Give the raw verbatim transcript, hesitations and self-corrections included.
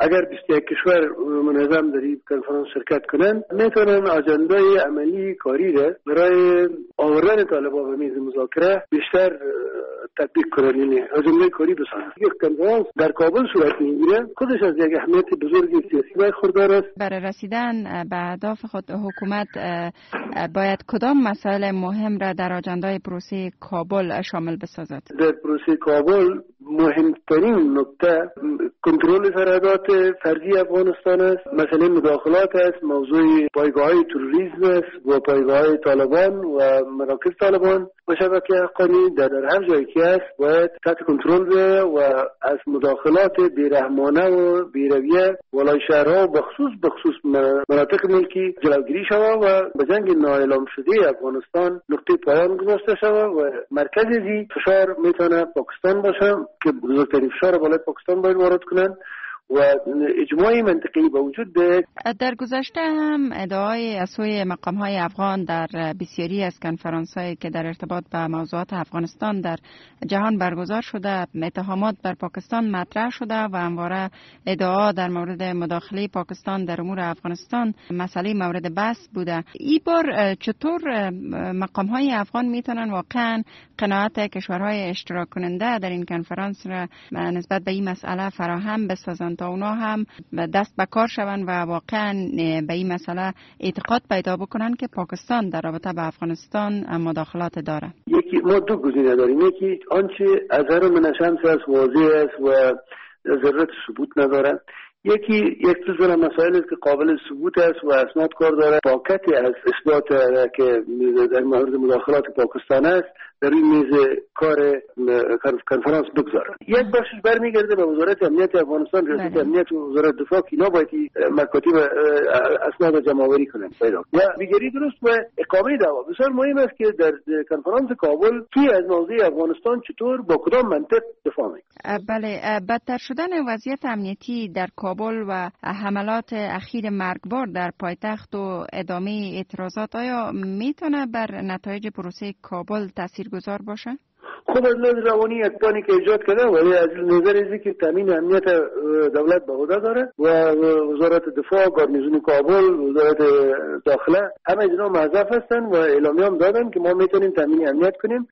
اگر بیست و یک کشور منظم در این کنفرانس شرکت کنند میتونن آجنده عملی کاری را برای آوردن طالبان به میز مذاکره بیشتر تطبیق کنند، یعنی آجنده کاری بسازند. یک کنفرانس در کابل صورت میگیره خودش از یک اهمیت بزرگی سیاسی برخوردار است. برای رسیدن به اهداف خود حکومت باید کدام مسائل مهم را در آجنده پروسه کابل شامل بسازد؟ در پروسه کابل مهمترین نکته کنترل سرحدات فرضی افغانستان است، مسئله مداخلات است، موضوع پایگاه‌های تروریسم است و پایگاه‌های طالبان و مراکز طالبان و شبکه حقانی در هر جایی که است باید تحت کنترل بشه و از مداخلات بیرحمانه و بیرویه ولای شهرها بخصوص بخصوص مناطق ملکی جلوگیری شود و به جنگ نااعلام شده افغانستان نقطه پایان گذاشته شود و مرکز زی فشار میتونه پاکستان باشه که بزرگترین فشار بالای پاکستان باید وارد کنند و اجماعی منطقی با وجود ده. در گذشته هم ادعای از سوی مقام‌های افغان در بسیاری از کنفرانس‌هایی که در ارتباط با موضوعات افغانستان در جهان برگزار شده اتهامات بر پاکستان مطرح شده و همواره ادعا در مورد مداخله پاکستان در امور افغانستان مسئله مورد بحث بوده. این بار چطور مقام‌های افغان میتونن واقعا قناعت کشورهای اشتراک کننده در این کنفرانس را نسبت به این مسئله فراهم بسازند تا اونا هم دست به کار شوند و واقعا به این مسئله اعتقاد پیدا بکنن که پاکستان در رابطه با افغانستان مداخلات داره؟ یکی ما دو گزینه داریم، یکی آنچه از هر من شمس است واضح است و ضرورت ثبوت نداره، یکی یک جزء مسائل است که قابل ثبوت است و اسناد کار داره، پاکتی از اثبات که در مورد مداخلات پاکستان است در این میز کار کنفرانس بگذارن. یک بخشش برمیگرده به وزارت امنیت افغانستان، ریاست امنیت و وزارت دفاع که اینا باید مکاتب اسناد جمع‌آوری کنند پیدا. و دیگری درست و اقامه دعوا بسیار مهم است که در کنفرانس کابل کی از موضوع افغانستان چطور با کدام منطق دفاع میکنه. بله، بدتر شدن وضعیت امنیتی در کابل و حملات اخیر مرگبار در پایتخت و ادامه اعتراضات آیا میتونه بر نتایج پروسه کابل تاثیر گذار باشه؟ خب از لحاظ روانی اقدامی که ایجاد کرده ولی از نظر ازی که تامین امنیت دولت به عهده داره و وزارت دفاع، گارنیزون کابل، وزارت داخله همه اینا موظف هستن و اعلامیه هم دادن که ما میتونیم تامین امنیت کنیم